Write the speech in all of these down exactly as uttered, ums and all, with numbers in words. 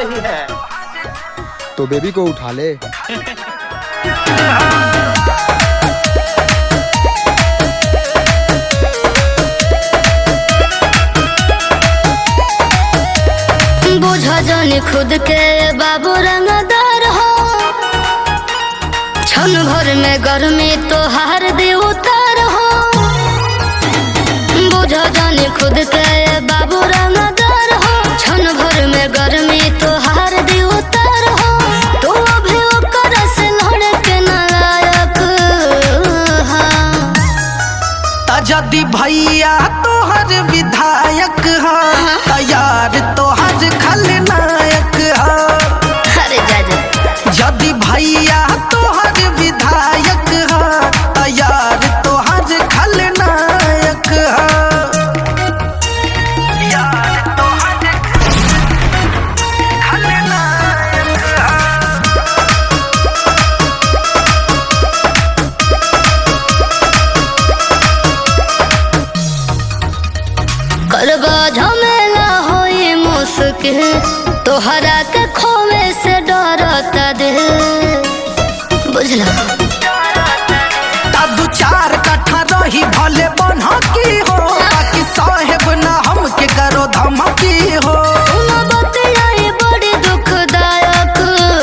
रही है तो बेबी को उठा ले। बुझा जाने खुद के बाबू रंगदार हो, क्षण भर में गर्मी तो हार दे उतार हो। बुझा जाने खुद के बाबू रंगदार हो, क्षण भर में गर्मी तो हार दे उतार हो। तो अभी ओकर से लड़ के नालायक हाँ। तजदी भैया तोहर विधायक हा, तैयार तोहर खलनायक हा। अरे जा जा। जदी भैया तोहर विधायक हा, तैयार तोहर खलनायक हा। यार तोहर खलनायक हा। करबा झमेला होई मुश्किल, तोहरा के खोवे से डरता दिल। बुझला दू चार कट्ठा रही भले बनकी हो, बाकी साहेब ना हमके करो धमकी हो। सुनो बतिया ये बड़ी दुखदायक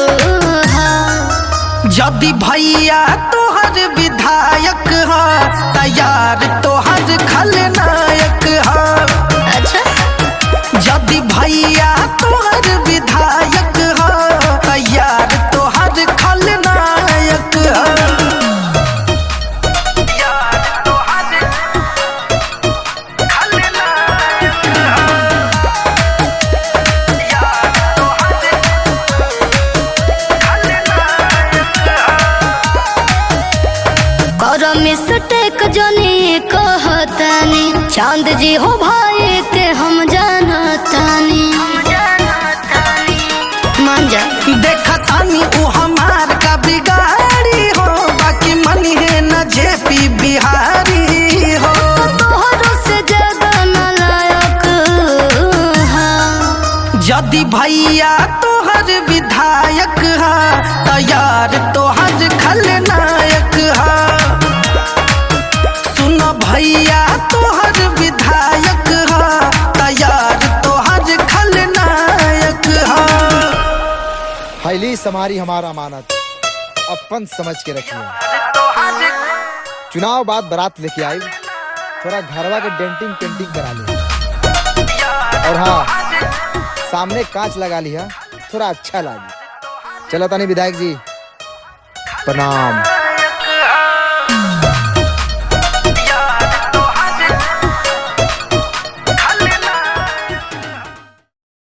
हाँ। जदी भैया तोहर विधायक हा, तैयार तोहर खलनायक हा। अच्छा जदी भैया तोहर विधायक हा, तैयार तोहर खलनायक हा। यार तोहर खलनायक हा। यार तोहर खलनायक हा। कर मिस्टेक जनी कहतानी, चांद जी हो भाई के हम जानतानी। मान जा देखतानी उ हमार का बिगाड़ी हो, बाकी मनी है न जेपी बिहारी हो। तोहरों से ज्यादा नालायक हाँ। जदी भैया तोहर विधायक हा, तैयार तोहर खलनायक हा। सुन भैया तोहर विधायक हा, तैयार तोहर खलनायक हा। हाईली समारी हमारा अमानत, अपन समझ के रखिए। चुनाव बाद बारात लेके आई, थोड़ा घरवा के डेंटिंग पेंटिंग करा ली। और हाँ, सामने कांच लगा लिया, थोड़ा अच्छा लगी। चलो तानी विधायक जी, प्रणाम।